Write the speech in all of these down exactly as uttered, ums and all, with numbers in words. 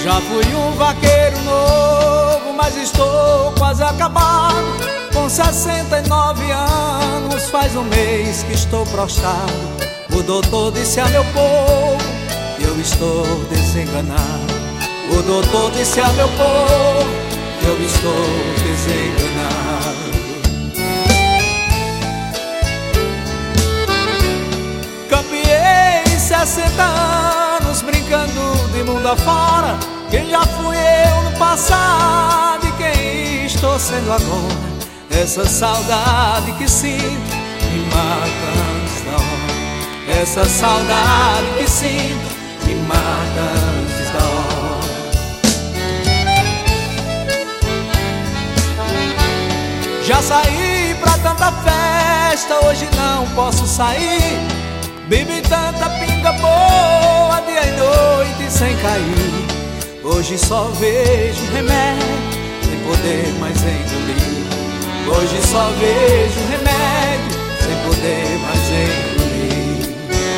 Já fui um vaqueiro novo, mas estou quase acabado. Com sessenta e nove anos, faz um mês que estou prostrado. O doutor disse a meu povo que eu estou desenganado. O doutor disse a meu povo que eu estou desenganado. Campeei sessenta anos brincando de mundo afora. Quem já fui eu no passado e quem estou sendo agora. Essa saudade que sinto me mata antes da hora. Essa saudade que sinto me mata antes da hora. Já saí pra tanta festa, hoje não posso sair. Bebi tanta pinga boa, dia e noite sem cair. Hoje só vejo remédio, sem poder mais engolir. Hoje só vejo remédio, sem poder mais engolir.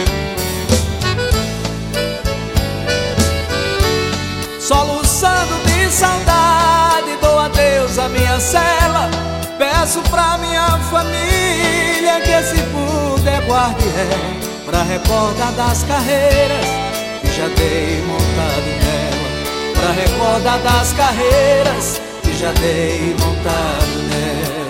Soluçando de saudade, dou adeus à minha cela. Peço pra minha família que se puder guarde ré, pra recordar das carreiras que já dei montado nela. Pra recordar das carreiras que já dei montado nela.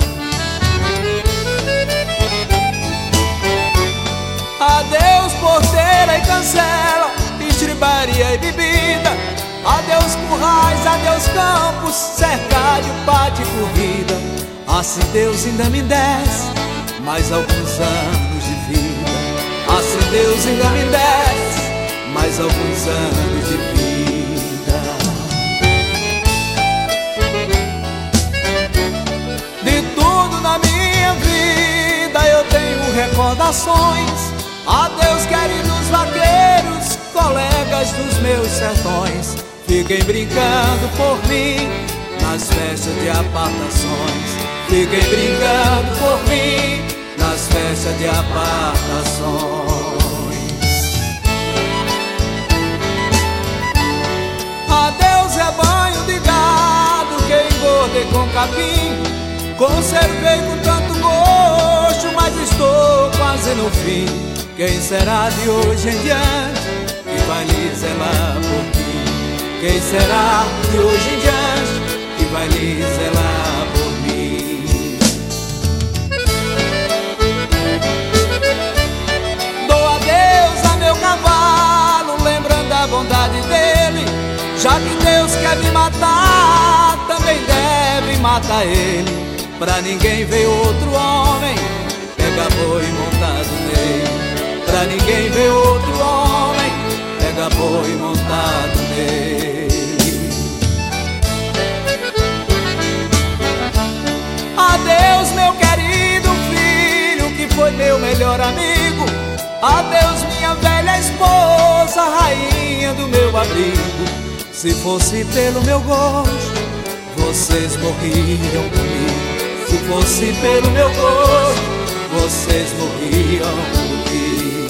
Adeus porteira e cancela, estribaria e bebida. Adeus currais, adeus campos, cercado, pátio e corrida. Assim Deus ainda me desse mais alguns anos de vida. Assim Deus ainda me desse mais alguns anos de vida. De tudo na minha vida eu tenho recordações. Adeus queridos vaqueiros, colegas dos meus sertões. Fiquem brincando por mim nas festas de apartações. Fiquem brincando por mim nas festas de apartações. Adeus rebanho de gado que engordei com capim. Conservei com tanto gosto, mas estou quase no fim. Quem será de hoje em diante que vai lhe zelar por mim? Quem será de hoje em diante que vai lhe zelar por mim? Dou adeus a meu cavalo, lembrando a bondade dele. Já que Deus quer me matar, também deve matar ele. Pra ninguém ver outro homem pega boi montado nele. Pra ninguém ver outro homem pega boi montado nele. Adeus meu querido filho, que foi meu melhor amigo. Adeus minha velha esposa, rainha do meu abrigo. Se fosse pelo meu gosto, vocês morriam comigo. Se fosse pelo meu gosto, vocês morriam comigo.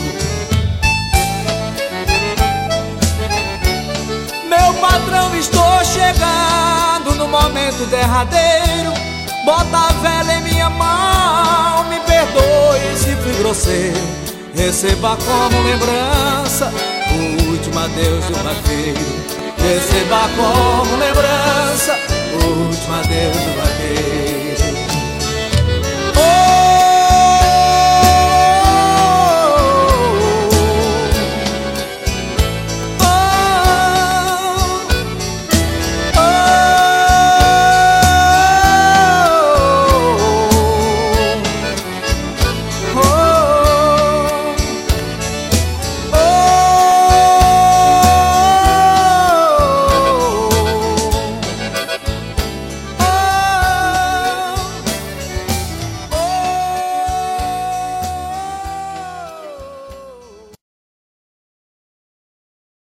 Meu patrão, estou chegando no momento derradeiro. Bota a vela em minha mão, me perdoe se fui grosseiro. Receba como lembrança o último adeus do vaqueiro. Receba como lembrança o último adeus do vaqueiro. Oh!